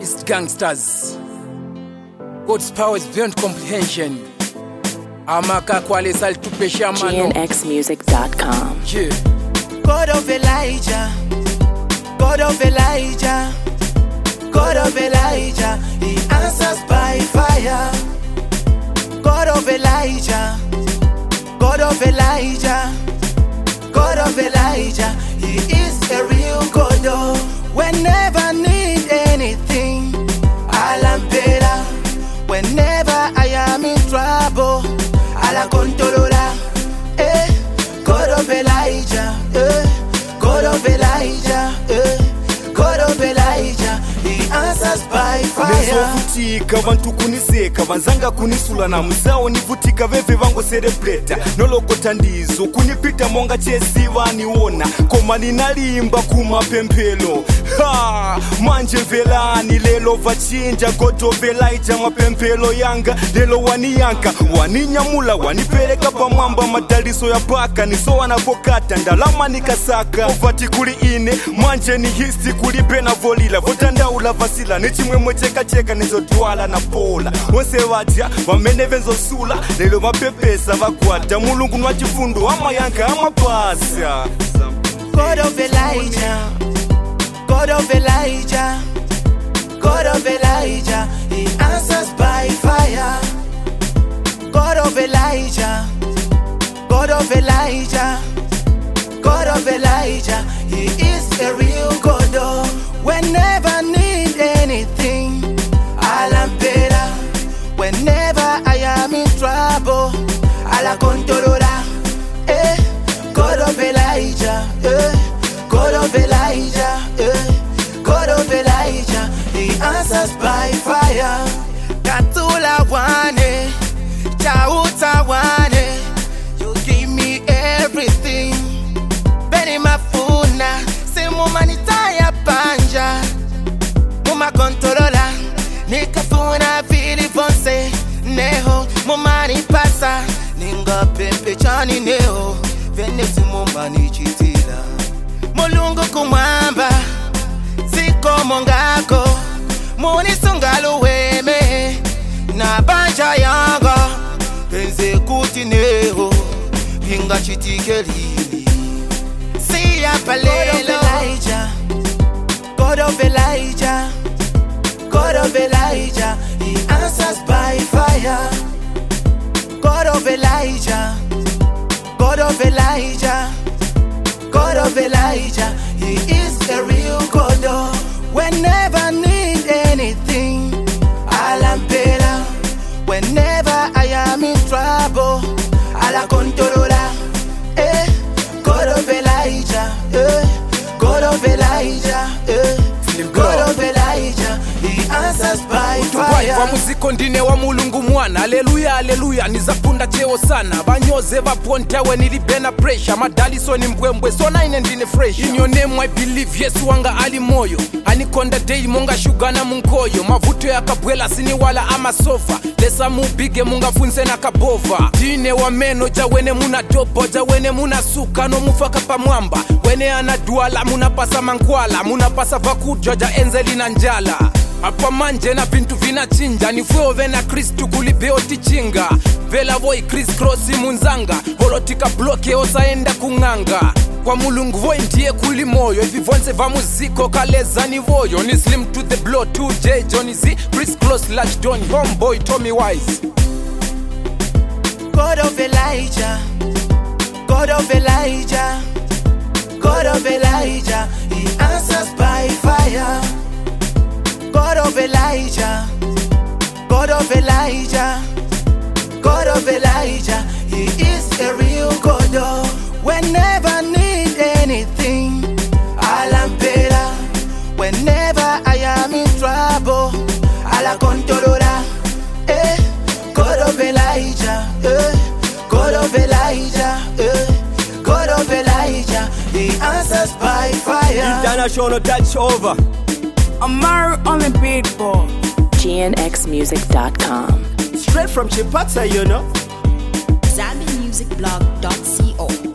East Gangsters. God's power is beyond comprehension. Amaka kwale sal tupesha mano. GNXmusic.com. Yeah. God of Elijah, God of Elijah, God of Elijah, He answers by fire. God of Elijah, God of Elijah, God of Elijah, He is a real God. Whenever I need anything, Alampera. Whenever I am in trouble, Ala Contorola. God of Elijah, God of Elijah, God of Elijah, He answers by fire. Nezovutika vantu kuniseka vanzanga kunisula na muzao nivutika veve vango celebrate nolokota ndizo kunipita monga chesi vaniona koma ninalimba kumapempelo manje velani lelo vachinja God of Elijah mapempelo yanga lelo waniyanka waninyamula wanipeleka pamwamba madaliso ya paka niso wanavokata ndalama nikasaka ovati kuli ine manje ni histi kuli pena volila votandaula vasila nechimwe mwecheka nizotwala na pola wose vatya vamene venzosula lelo mapepesa vakwata mulungu nwa chifundu amayanka amapasa. God of Elijah, God of Elijah, God of Elijah, He answers by fire. God of Elijah, God of Elijah, God of Elijah, He is a real God. Whenever I need anything, Alampera. Whenever I am in trouble, Ala Contorola. God of Elijah, God of Elijah, God of Elijah, He answers by fire. Katula wane, chauta wane, you give me everything. Beni mafuna, se mumanita ya panja, muma Contorola, nikafuna vili vonse, neho mumani pasa, ninga pempe chani neho. Venesi mumani chitila mulungu kumwamba ziko mongako munisungalu weme na banja yanga penze kuti neho pinga chitikelini siya palelo. God of Elijah, God of Elijah, He answers by fire. God of Elijah, God of Elijah, God of Elijah, He is a real God. Whenever I need anything, Alampera. Whenever I am in trouble, Ala Contorola. God of Elijah, God of Elijah, God of Elijah, He answers by fire. Wa muziko ndine wa mulungu mwana. Haleluya, haleluya, nizapunda cheo sana. Banyoze vaponta we nilibena pressure. Madaliso ni mbwembwe, so na ine ndine fresh. In your name I believe, Yesu wanga ali moyo. Anikonda day munga shugana munkoyo. Mavuto ya kabwela sini wala ama sofa. Lesa mubige munga funse na kabova. Dine wa meno jawene muna dobo, jawene muna suka no mufaka pa mwamba. Wene anaduala muna pasa mankwala, muna pasa vakujo ja enzeli na njala. Apa manje na vintu vinachinja nifuyo vena Kristu kulibeo tichinga vela voi Chris Crossi munzanga holotika bloke osaenda kunganga kwa mulungu voi ndiye kuli moyo hivi vonse va muziko kaleza ni voyo ni Slim to the blow 2J Johnny Z Chris Cross Latch Don Homeboy Tommy Wise. God of Elijah, God of Elijah, God of Elijah, He answers by fire. God of Elijah, God of Elijah, God of Elijah, He is a real God. Whenever I need anything, Alampera. Whenever I am in trouble, Ala Contorola. God of Elijah, God of Elijah, God of Elijah, He answers by fire. International touch over. Amar on the beatboard. GNXmusic.com. Straight from Chipata, you know. ZambianMusicBlog.co